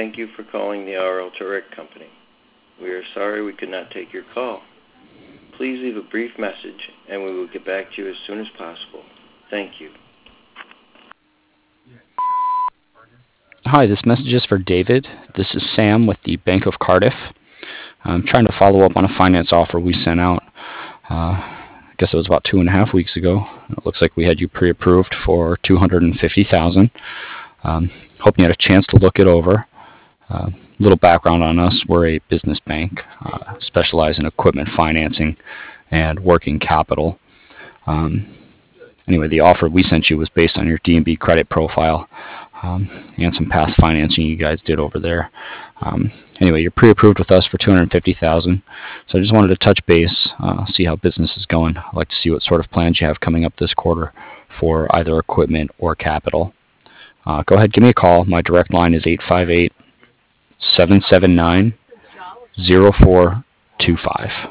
Thank you for calling the R.L. Turek Company. We are sorry we could not take your call. Please leave a brief message and we will get back to you as soon as possible. Thank you. Hi, this message is for David. This is Sam with the Bank of Cardiff. I'm trying to follow up on a finance offer we sent out. I guess it was about 2.5 weeks ago. It looks like we had you pre-approved for $250,000. Hoping you had a chance to look it over. Little background on us: we're a business bank, specialize in equipment financing and working capital. Um, Anyway, the offer we sent you was based on your D&B credit profile, and some past financing you guys did over there. Anyway, you're pre-approved with us for $250,000. So I just wanted to touch base, see how business is going. I'd like to see what sort of plans you have coming up this quarter for either equipment or capital. Go ahead, give me a call. My direct line is 858-779-0425.